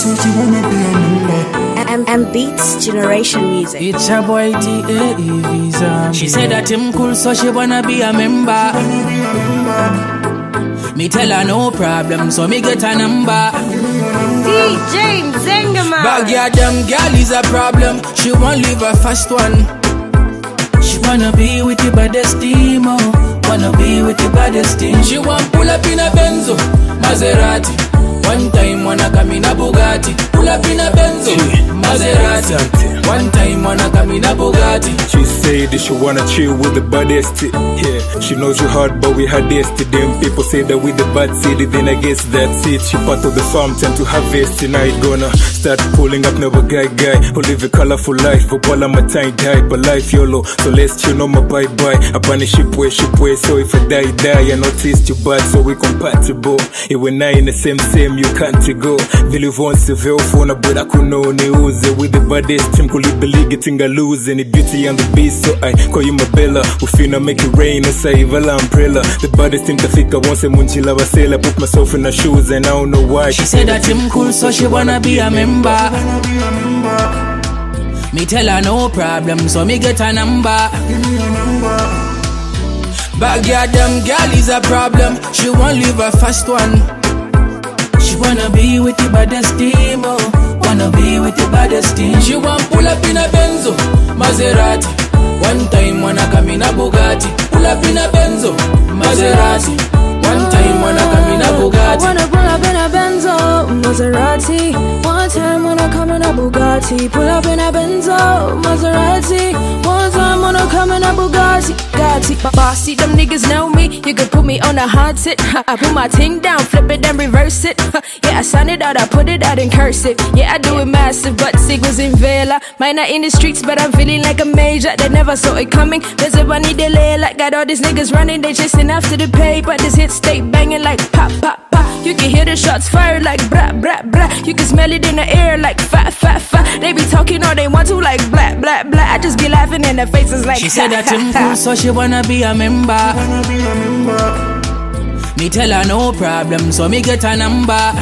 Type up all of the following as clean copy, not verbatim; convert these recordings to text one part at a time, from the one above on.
so she wanna be a member. M Beats Generation Music. It's a boy T.A.E. She said that him cool, so she wanna be a member. Me tell her no problem, so me get a number. DJ Zengaman. Backyard them girl is a problem. She won't leave her first one. She wanna be with the baddest team, oh. Wanna be with the baddest team. She want pull up in a Benzo, Maserati. One time wanna come in a Bugatti. Pull up in a Benzo, Maserati. One time wanna come in a Bugatti. She said that she wanna chill with the baddest. Yeah, she knows you hard, but we had yesterday. Them people say that we the bad city, then I guess that's it. She part of the farm, time to harvest. And I gonna start pulling up never guy who live a colorful life. But while I'm a tiny die, but life YOLO. So let's chill on my bye-bye. I ban a ship way. So if I die, I noticed you bad, so we compatible. It when I in the same, you can't go. Believe once the veil phone, but I could know news. With the baddest team, could the league getting a lose. Any beauty and the beast, so I call you my Bella. We finna make it rain, a save umbrella. The baddest team to fika once a munchila wasela. Put myself in her shoes and I don't know why. She said that him cool, so she wanna be a member. Me tell her no problem, so me get a number. Backyard them girl is a problem. She won't leave her first one. She wanna be with the baddest team, oh. Wanna be with the baddest team. She want pull up in a Benzo, Maserati. One time wanna come in a Bugatti. Pull up in a Benzo, Maserati. One time wanna come in a Bugatti. Wanna pull up in a Benzo, Maserati. One time wanna come in a Bugatti. Pull up in a Benzo, Maserati. One time wanna come in a Bugatti. Bossy, them niggas know me. You could put me on a hot sit. I put my ting down, flip it and reverse it. Yeah, I sign it out, I put it out in cursive. Yeah, I do it massive, but signals in Vela. Mine not in the streets, but I'm feeling like a major. They never saw it coming. There's a money delay, like got all these niggas running. They chasing after the pay, but this hit stay banging like pop, pop, pop. You can hear the shots fired like blah, blah, blah. You can smell it in the air like fat, fat, fat. They be talking all they want to like blah, blah, blah. I just be laughing in their faces like. She said that him cool, so she wanna be a member. Me tell her no problem, so me get a number.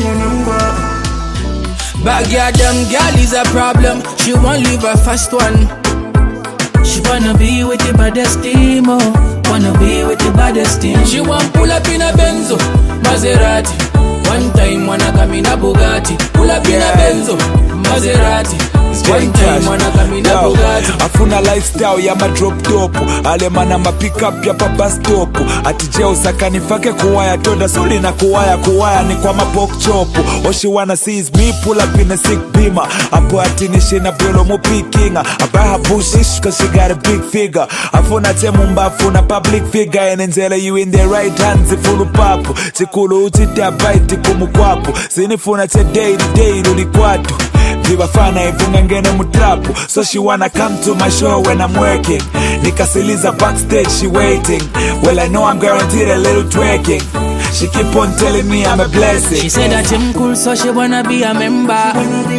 Backyard them girl is a problem. She won't leave her first one. She wanna be with the baddest team, oh. Wanna be with the baddest team. She want pull up in a Benzo, Maserati. One time wanna come in a Bugatti. Pull up in a Benzo, Maserati. One time wanna come in a Bugatti. Afuna lifestyle ya madrop top. Alemana pick up ya pa bus stop. Atije usakani fake kuwaya toda suli na kuwaya ni kwa mapok chop. All she wanna see is me pull up in a sick beamer. Apo atinishi na bolo mo picking. I buy her bushish cause she got a big figure. Afuna temumba afuna public figure. Enenzela you in the right hands ifulu papu. Chikulu uchita baiti kumukwapu. Sinifuna che day ulikwatu. Viva fana ivunga ngene mutrapu. So she wanna come to my show when I'm working. Nikasiliza backstage, she waiting. Well, I know I'm guaranteed a little twerking. She keep on telling me I'm a blessing. She said that him cool, so she wanna be a member.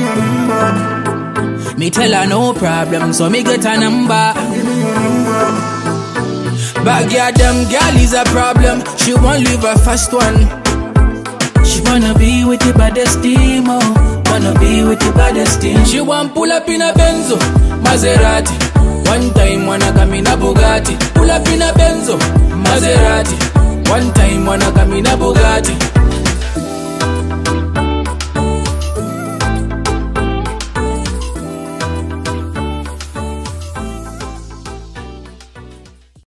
Me tell her no problem, so me get a number. Backyard them girl is a problem. She won't leave her first one. She wanna be with the baddest team, oh. Wanna be with the baddest team. She want pull up in a Benzo, Maserati. One time wanna come in a Bugatti. Pull up in a Benzo, Maserati. One time wanna come in a Bugatti.